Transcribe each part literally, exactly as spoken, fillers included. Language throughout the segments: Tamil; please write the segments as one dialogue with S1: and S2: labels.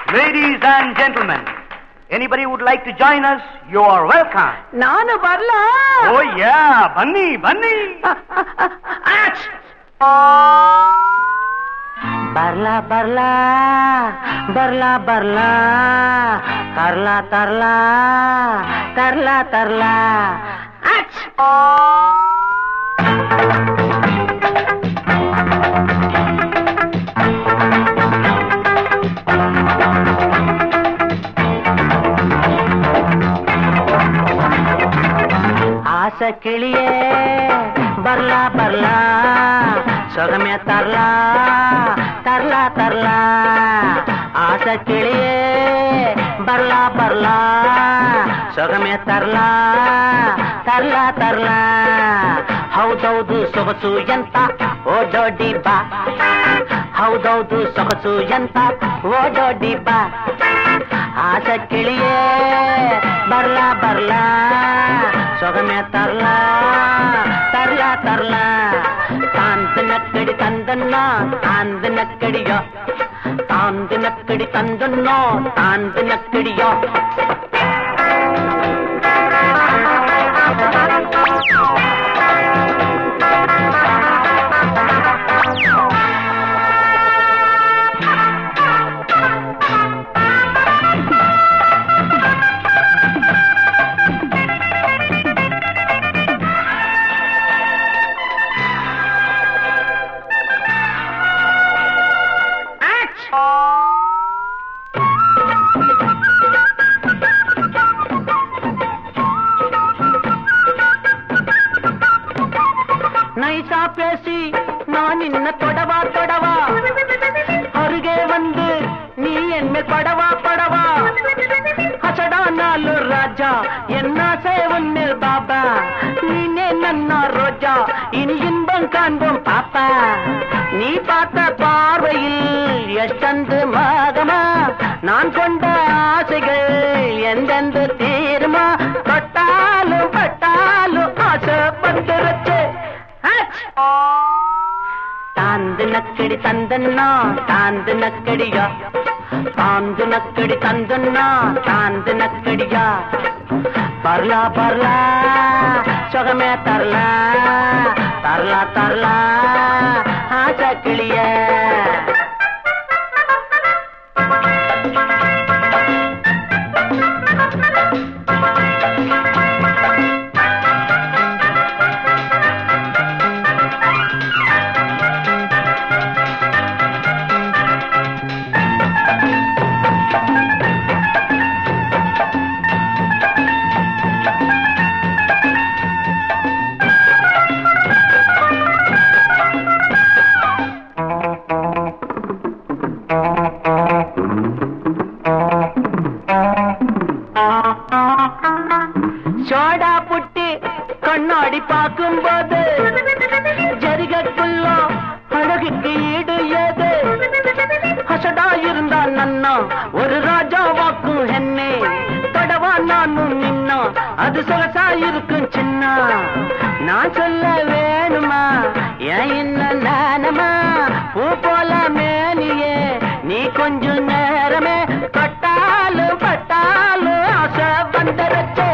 S1: Ladies and gentlemen, anybody would like to join us, you are welcome.
S2: Nanu barla.
S1: Oh yeah, bunny, bunny.
S2: Barla, barla, barla, barla, tarla, tarla, tarla, tarla. Ach! ஆசை கிளியே பர்லா பர்லா சுகமே தரலா தரலா தரலா ஆசை கிளியே பர்லா பர்லா சுகமே தரலா ತರ್ಲಾ ತರ್ಲಾ ಹೌದೌದು ಸೊಗಸು ಎಂತ ಓಡೋಡಿ ಬಾ ಹೌದೌದು ಸೊಗಸು ಎಂತ ಓಡೋಡಿ ಬಾ ಆಸೆ ಕಿಳಿಯೇ ಬರ್ಲಾ ಬರ್ಲಾ ಸೊಗಮೆ ತರ್ಲಾ ತರ್ಲಾ ತರ್ಲಾ ತಾಂದು ನಕ್ಕಡಿ ತಂದನ್ನೋ ತಾಂದು ನಕ್ಕಡಿಯೋ ತಾಂದು ನಕ್ಕಡಿ ತಂದನ್ನೋ ತಾಂದು ನಕ್ಕಡಿಯೋ நைசா பேசி நான் இன்ன தொடவா தொடவா அருகே வந்து நீ என்மேல் படவா படவா அசடா நாலு ராஜா என்ன சேவன்மேல் பாபா நீனே நன்னா ரோஜா இனி இன்பம் காண்போம் பாப்பா நீ பார்த்த பார்வையில் எஷ்டந்து மாகமா நான் கொண்ட ஆசைகள் எந்தெந்த தீருமா பட்டாலும் பட்டாலும் ஆசை பந்துருச்சு தாந்து நக்கடி தந்தன்னா தாந்து நக்கடியா தாந்து நக்கடி தந்தன்னா தாந்து நக்கடியா பர்லா பர்லா சுகமே தரலா தரலா தரலா ஆசை கிளிய சோடா புட்டி கண்ணாடி பார்க்கும் போது ஜரிகக்குள்ள அழகுக்கு ஈடு ஏது ஹசடா இருந்தா நன்னா ஒரு ராஜா வாக்கும் என்னே தொடவா நானும் நின்னா அது சொகசா இருக்கும் சின்ன நான் சொல்ல வேணுமா ஏன் என்ன நானமா பூ போல மேனியே நீ கொஞ்சம் நேரமே பட்டாலும் பட்டாலும் ஆசை வந்துருச்சு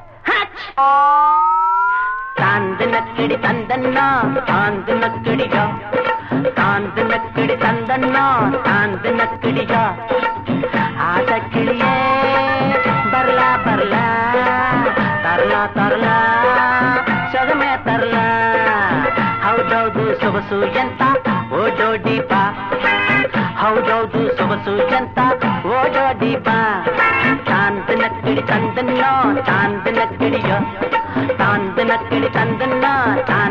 S2: தாந்து நக்கடி தந்தன்னா தாந்து நக்கடியா தாந்து நக்கடி தந்தன்னா தாந்து நக்கடியா ஆசை கிளியே பர்லா பர்லா தரலா தரலா சுகமே தரலா ಹೌದೌದು ಸೊಗಸು ಎಂತ ಓಡೋಡಿ ಬಾ ಹೌದೌದು ಸೊಗಸು ಎಂತ ಓಡೋಡಿ ಬಾ ತಾಂದು ನಕ್ಕಡಿ ತಂದನ್ನೋ ತಾಂದು ನಕ್ಕಡಿಯೋ ತಾಂದು ನಕ್ಕಡಿ ತಂದನ್ನೋ